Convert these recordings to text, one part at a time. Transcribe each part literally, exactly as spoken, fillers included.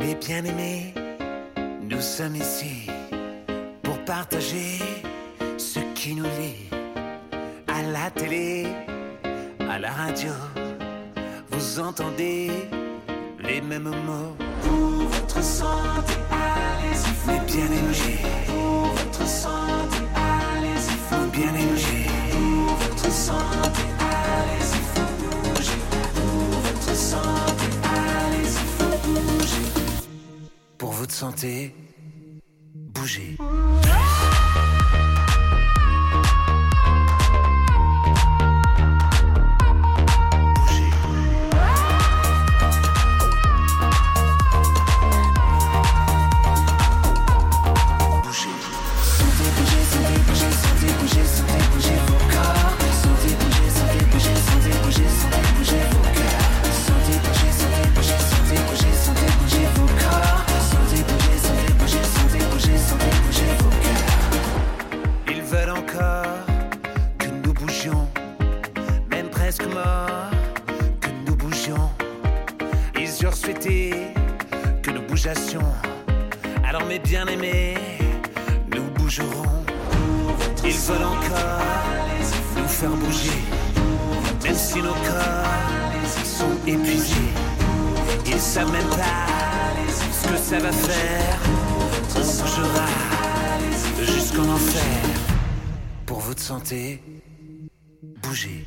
Mes bien-aimés, nous sommes ici pour partager ce qui nous lie. À la télé, à la radio, vous entendez les mêmes mots. Pour votre santé, allez-y, mes bien-aimés. Pour votre santé, allez-y, faut bien-aimés. Pour votre santé, allez-y, faut bouger. Pour votre santé, allez-y, faut bouger. Pour votre santé, bougez. Alors mes bien-aimés, nous bougerons. Ils veulent encore nous faire bouger, même si nos corps sont épuisés. Ils savent même pas ce que ça va faire. On bougera jusqu'en enfer. Pour votre santé, bougez.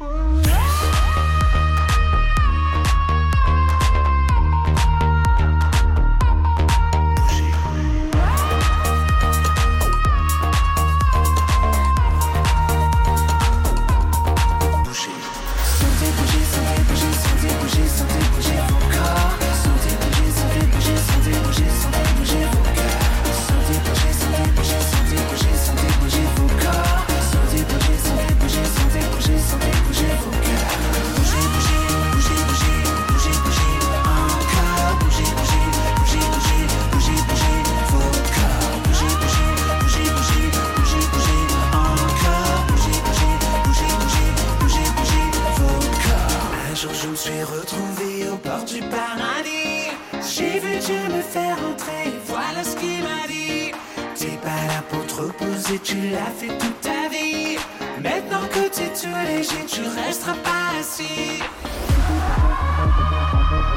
Je me suis retrouvé au bord du paradis. J'ai vu Dieu me faire entrer, voilà ce qu'il m'a dit. T'es pas là pour te reposer, tu l'as fait toute ta vie. Maintenant que t'es tout léger, tu resteras pas assis.